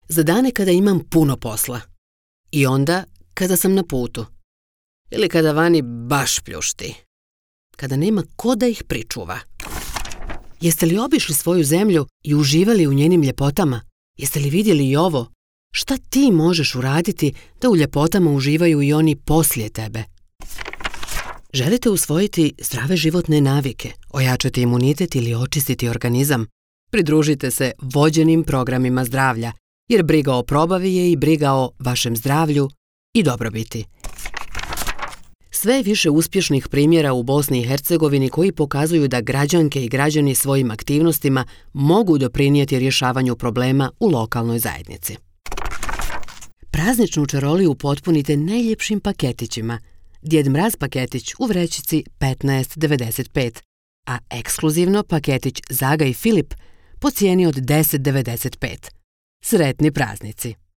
Za dane kada imam puno posla. I onda kada sam na putu. Ili kada vani baš pljušti. Kada nema ko da ih pričuva. Jeste li obišli svoju zemlju i uživali u njenim ljepotama? Jeste li vidjeli i ovo? Šta ti možeš uraditi da u ljepotama uživaju i oni poslije tebe? Želite usvojiti zdrave životne navike, ojačati imunitet ili očistiti organizam? Pridružite se vođenim programima zdravlja, jer briga o probavi je i briga o vašem zdravlju i dobrobiti. Sve je više uspješnih primjera u Bosni i Hercegovini koji pokazuju da građanke i građani svojim aktivnostima mogu doprinijeti rješavanju problema u lokalnoj zajednici. Prazničnu čaroliju upotpunite najljepšim paketićima. Djed Mraz paketić u vrećici 15,95, a ekskluzivno paketić Zaga i Filip po cijeni od 10,95. Sretni praznici!